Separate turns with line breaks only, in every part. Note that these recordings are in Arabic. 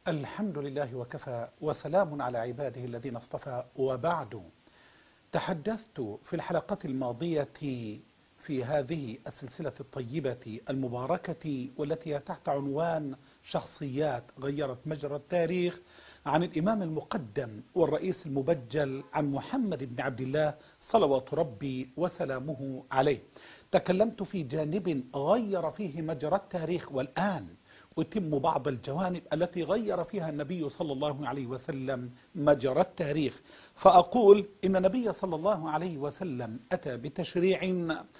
الحمد لله وكفى وسلام على عباده الذين اصطفى، وبعد. تحدثت في الحلقة الماضية في هذه السلسلة الطيبة المباركة والتي تحت عنوان شخصيات غيرت مجرى التاريخ عن الإمام المقدم والرئيس المبجل، عن محمد بن عبد الله صلوات ربي وسلامه عليه. تكلمت في جانب غير فيه مجرى التاريخ، والآن أتم بعض الجوانب التي غير فيها النبي صلى الله عليه وسلم مجرى التاريخ. فأقول إن النبي صلى الله عليه وسلم أتى بتشريع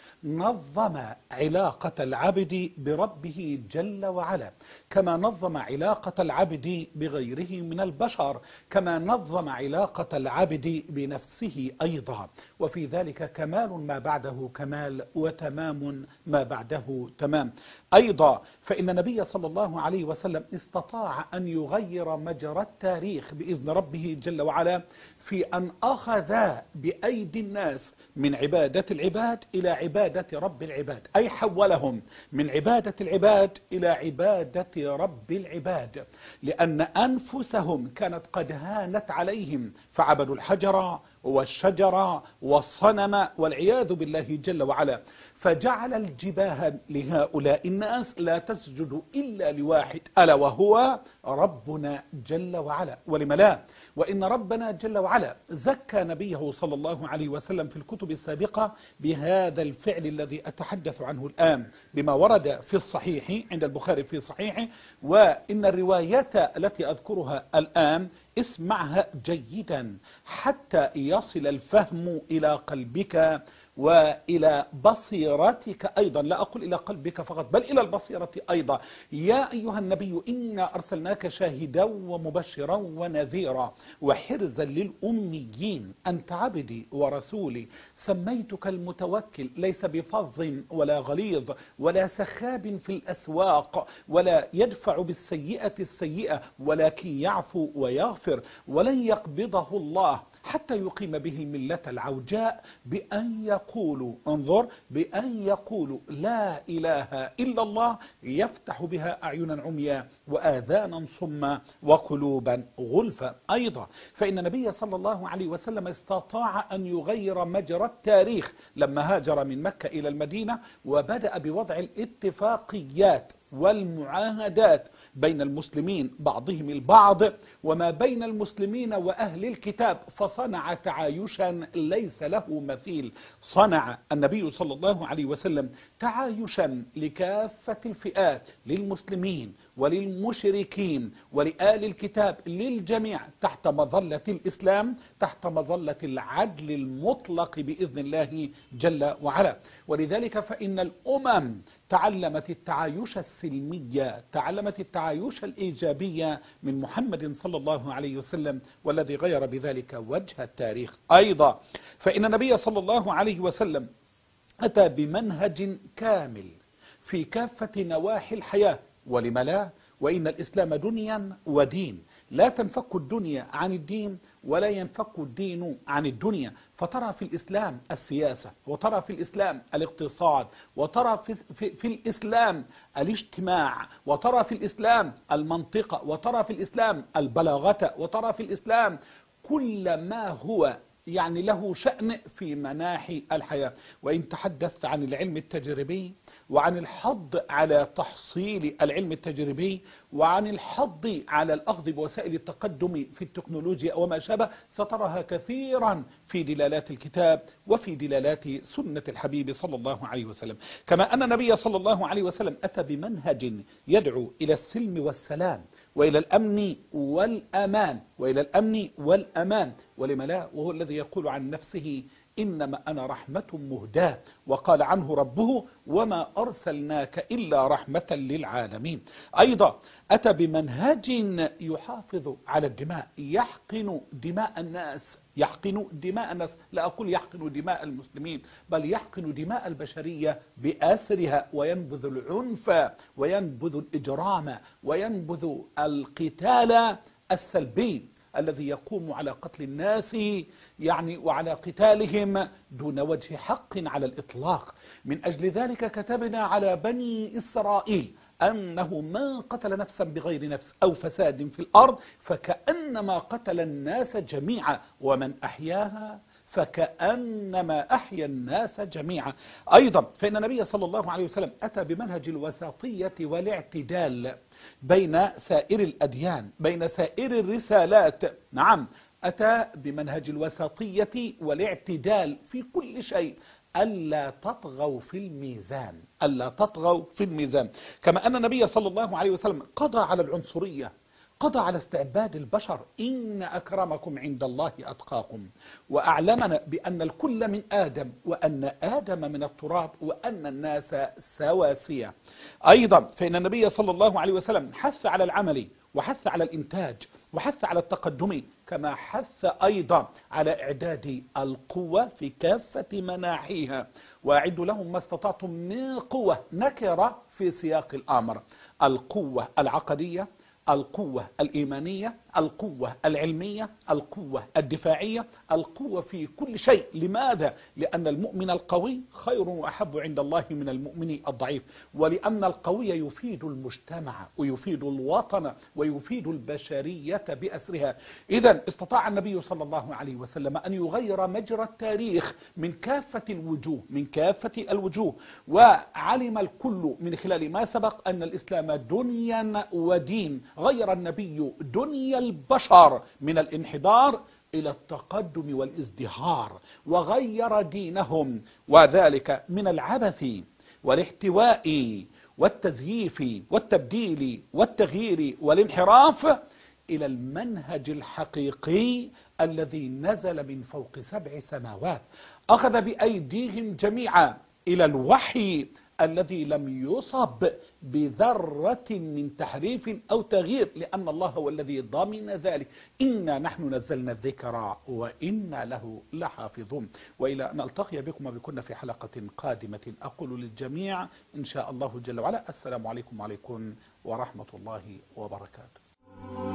نظم علاقة العبد بربه جل وعلا، كما نظم علاقة العبد بغيره من البشر، كما نظم علاقة العبد بنفسه أيضا، وفي ذلك كمال ما بعده كمال، وتمام ما بعده تمام أيضا. فإن النبي صلى الله عليه وسلم استطاع أن يغير مجرى التاريخ بإذن ربه جل وعلا في أن أخذ بأيدي الناس من عبادة العباد إلى عبادة رب العباد، أي حولهم من عبادة العباد إلى عبادة رب العباد، لأن أنفسهم كانت قد هانت عليهم فعبدوا الحجر والشجر والصنم والعياذ بالله جل وعلا، فجعل الجباه لهؤلاء الناس لا تسجد إلا لواحد، ألا وهو ربنا جل وعلا. ولم لا؟ وإن ربنا جل وعلا زكى نبيه صلى الله عليه وسلم في الكتب السابقة بهذا الفعل الذي أتحدث عنه الآن، بما ورد في الصحيح عند البخاري في صحيحه. وإن الروايات التي أذكرها الآن اسمعها جيدا حتى يصل الفهم إلى قلبك وإلى بصيرتك أيضا، لا أقول إلى قلبك فقط بل إلى البصيرة أيضا. يا أيها النبي إنا أرسلناك شاهدا ومبشرا ونذيرا وحرزا للأميين، أنت عبدي ورسولي، سميتك المتوكل، ليس بفظ ولا غليظ ولا سخاب في الأسواق، ولا يدفع بالسيئة السيئة، ولكن يعفو ويغفر، ولن يقبضه الله حتى يقيم به الملة العوجاء بأن يقولوا، انظر، بأن يقولوا لا إله إلا الله، يفتح بها أعينا عميا وآذانا صما وقلوبا غلفا أيضا. فإن النبي صلى الله عليه وسلم استطاع أن يغير مجرى التاريخ لما هاجر من مكة إلى المدينة، وبدأ بوضع الاتفاقيات والمعاهدات بين المسلمين بعضهم البعض، وما بين المسلمين وأهل الكتاب، فصنع تعايشا ليس له مثيل. صنع النبي صلى الله عليه وسلم تعايشا لكافة الفئات، للمسلمين وللمشركين ولآل الكتاب، للجميع، تحت مظلة الإسلام، تحت مظلة العدل المطلق بإذن الله جل وعلا. ولذلك فإن الأمم تعلمت التعايش السلمية، تعلمت التعايش الإيجابية من محمد صلى الله عليه وسلم، والذي غير بذلك وجه التاريخ أيضا. فإن النبي صلى الله عليه وسلم أتى بمنهج كامل في كافة نواحي الحياة. ولم لا؟ وإن الإسلام دنيا ودين، لا تنفك الدنيا عن الدين ولا ينفك الدين عن الدنيا. فترى في الإسلام السياسة، وترى في الإسلام الاقتصاد، وترى في الإسلام الاجتماع، وترى في الإسلام المنطقة، وترى في الإسلام البلاغة، وترى في الإسلام كل ما هو يعني له شأن في مناحي الحياة. وإن تحدثت عن العلم التجريبي وعن الحض على تحصيل العلم التجريبي وعن الحض على الأخذ بوسائل التقدم في التكنولوجيا وما شابه، سترها كثيرا في دلالات الكتاب وفي دلالات سنة الحبيب صلى الله عليه وسلم. كما أن النبي صلى الله عليه وسلم أتى بمنهج يدعو إلى السلم والسلام وإلى الأمن والأمان، وإلى الأمن والأمان. ولم لا؟ وهو الذي يقول عن نفسه إنما أنا رحمة مهداة، وقال عنه ربه وما أرسلناك إلا رحمة للعالمين. أيضا أتى بمنهج يحافظ على الدماء، يحقن دماء الناس، يحقن دماء الناس، لا أقول يحقن دماء المسلمين، بل يحقن دماء البشرية بأسرها، وينبذ العنف وينبذ الإجرام وينبذ القتال السلبي الذي يقوم على قتل الناس يعني وعلى قتالهم دون وجه حق على الإطلاق. من أجل ذلك كتبنا على بني إسرائيل أنه من قتل نفسا بغير نفس أو فساد في الأرض فكأنما قتل الناس جميعا ومن أحياها فكأنما أحيا الناس جميعا. أيضا فإن النبي صلى الله عليه وسلم أتى بمنهج الوسطية والاعتدال بين سائر الأديان، بين سائر الرسالات. نعم، أتى بمنهج الوسطية والاعتدال في كل شيء، ألا تطغوا في الميزان، ألا تطغوا في الميزان. كما أن النبي صلى الله عليه وسلم قضى على العنصرية، قضى على استعباد البشر، إن أكرمكم عند الله أتقاكم، وأعلمنا بأن الكل من آدم، وأن آدم من التراب، وأن الناس سواسية. أيضا فإن النبي صلى الله عليه وسلم حث على العمل، وحث على الإنتاج، وحث على التقدم، كما حث أيضا على إعداد القوة في كافة مناحيها، وأعدوا لهم ما استطعتم من قوة، نكرة في سياق الأمر، القوة العقدية، القوة الإيمانية، القوة العلمية، القوة الدفاعية، القوة في كل شيء. لماذا؟ لأن المؤمن القوي خير وأحب عند الله من المؤمن الضعيف، ولأن القوي يفيد المجتمع ويفيد الوطن ويفيد البشرية بأسرها. إذا استطاع النبي صلى الله عليه وسلم أن يغير مجرى التاريخ من كافة الوجوه، من كافة الوجوه. وعلم الكل من خلال ما سبق أن الإسلام دنيا ودين. غير النبي دنيا البشر من الانحدار إلى التقدم والازدهار، وغير دينهم، وذلك من العبث والاحتواء والتزييف والتبديل والتغيير والانحراف إلى المنهج الحقيقي الذي نزل من فوق 7 سماوات، أخذ بأيديهم جميعا إلى الوحي الذي لم يصب بذرة من تحريف أو تغيير، لأن الله هو الذي ضمن ذلك. إنا نحن نزلنا الذكر وإنا له لحافظون. وإلى أن نلتقي بكم وبكن في حلقة قادمة، أقول للجميع إن شاء الله جل وعلا السلام عليكم ورحمة الله وبركاته.